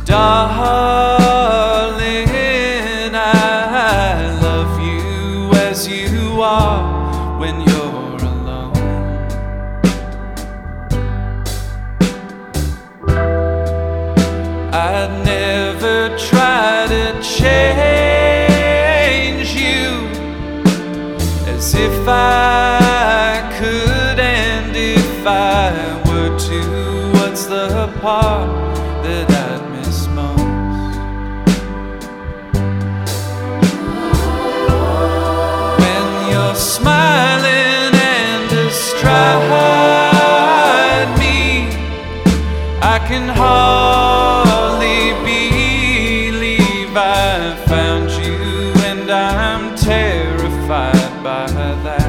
Darling, I love you as you are when you're alone. I'd never try to change you, as if I could, and if I were to, what's the part that I'd miss most? When you're smiling and astride me, I can hardly believe I found you, and I'm terrified by that.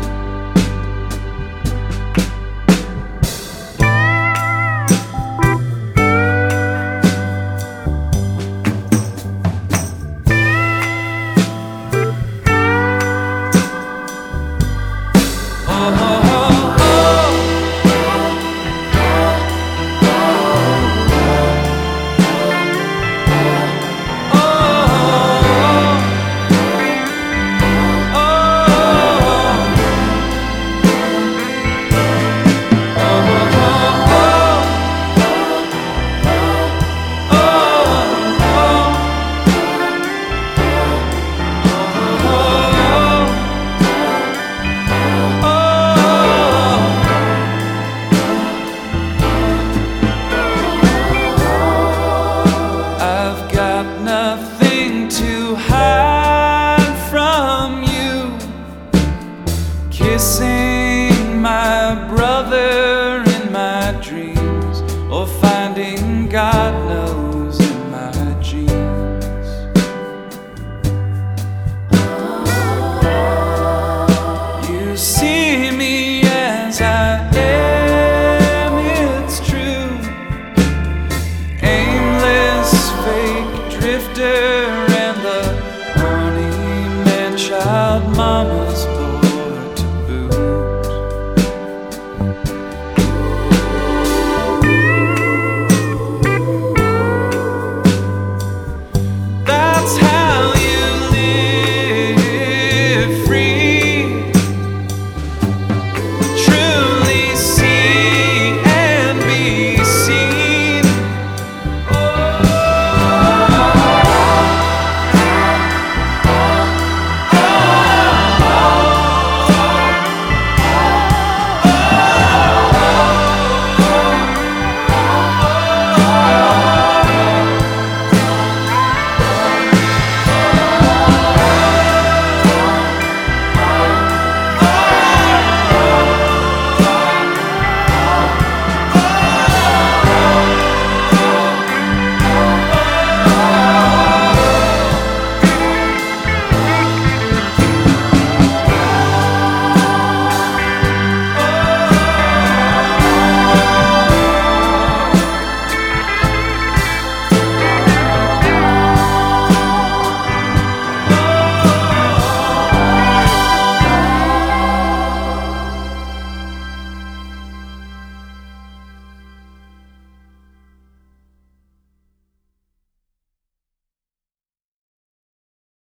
Nothing to hide from you, kissing my brother in my dreams, or finding God knows